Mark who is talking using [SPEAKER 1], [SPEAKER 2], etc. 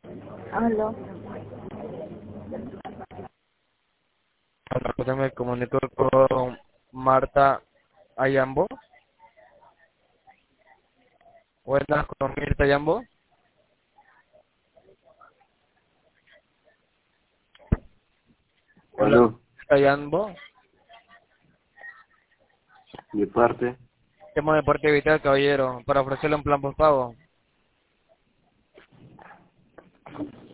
[SPEAKER 1] Aló.
[SPEAKER 2] Hola, pues me comunico con Marta Ayambo. Buenas, con Mirta Ayambo. Hola,
[SPEAKER 3] Aló,
[SPEAKER 2] Mirta Ayambo.
[SPEAKER 3] de parte.
[SPEAKER 2] Llamo de Deporte Vital, caballero, para ofrecerle un plan postpago.